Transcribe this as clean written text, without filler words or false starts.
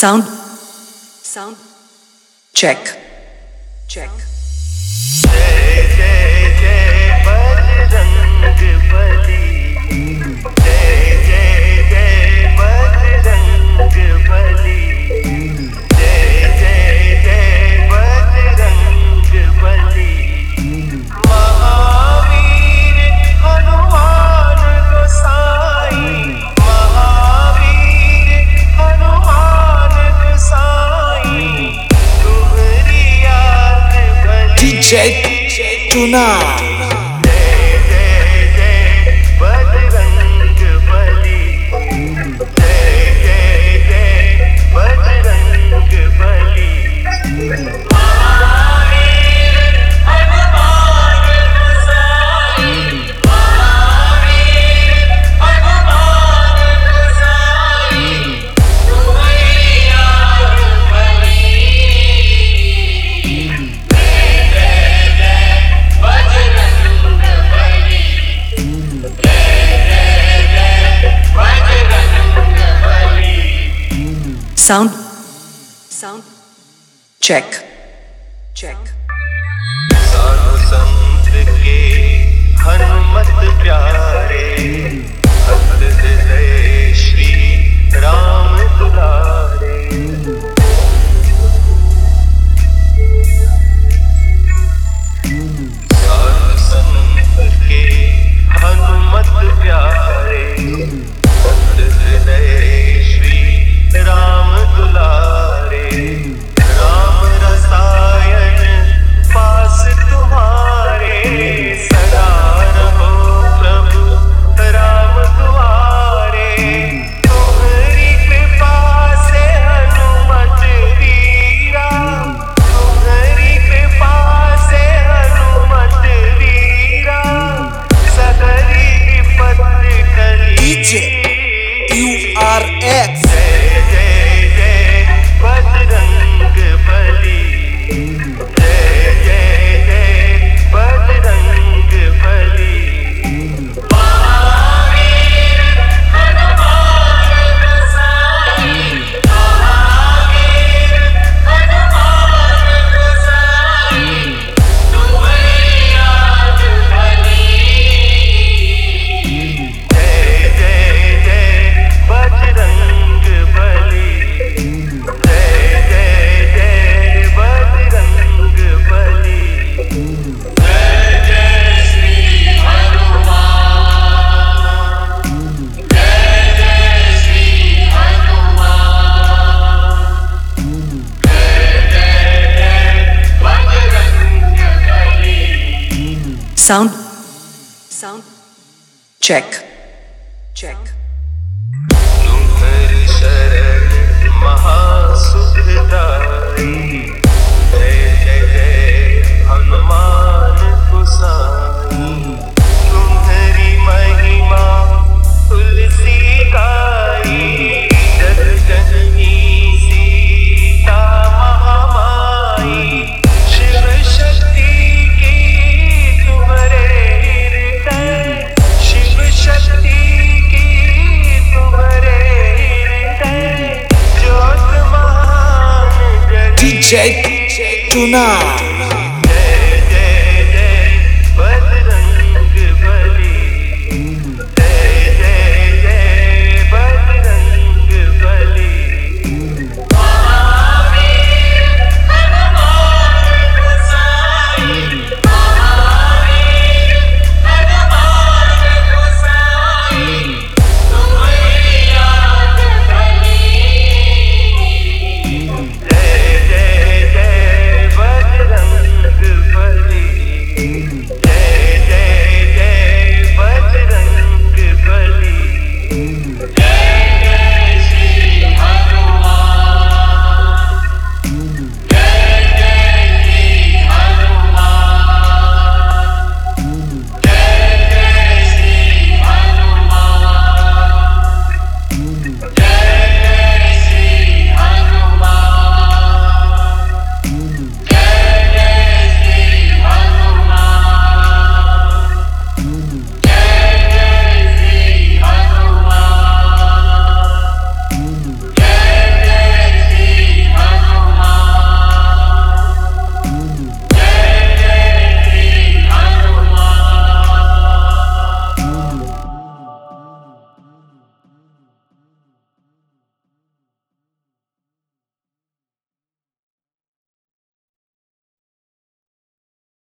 Sound check. जय जय जय बजरंग बली, जय जय जय बजरंग बली, जय जय जय बजरंग बली। महावीर हनुमान गोसाई, महावीर हनुमान गोसाई, तुम्हारी याद भली। DJ tonight. जय जय जय बजरंग बली, जय जय जय बजरंग बली। महावीर हनुमान गोसाई, महावीर हनुमान गोसाई, तुम्हारी याद भली। Sound check. साधु संत के हनुमत प्यारे, भक्त हृदय श्री राम दुलारे। साधु संत के हनुमत प्यारे, भक्त हृदय श्री राम दुलारे। राम रसायन पास तुम्हारे, सदा रहो प्रभु राम तुम्हारे। तुम्हारी कृपा से हनुमत वीरा, तुम्हारी कृपा से हनुमत वीरा, सकरी विपत टली। DJ URX. जय जय जय बजरंग बली, जय जय जय बजरंग बली। महावीर हनुमान गोसाई, महावीर हनुमान गोसाई, तुम्हारी याद भली। जय जय जय बजरंग बली, जय जय जय बजरंग बली। जय जय श्री हनुमान, जय जय श्री हनुमान, जय जय जय बजरंग बली। Sound check. तुम्हारी शरण महासुखदाई, जय जय जय हनुमान गोसाई। तुम्हारी महिमा तुलसी गाई, जग जननी सीता महामाई। शिव शक्ति की तुम्हारे हृदय, शिव शक्ति की तुम्हारे हृदय, ज्योत महान जगी। DJ tonight.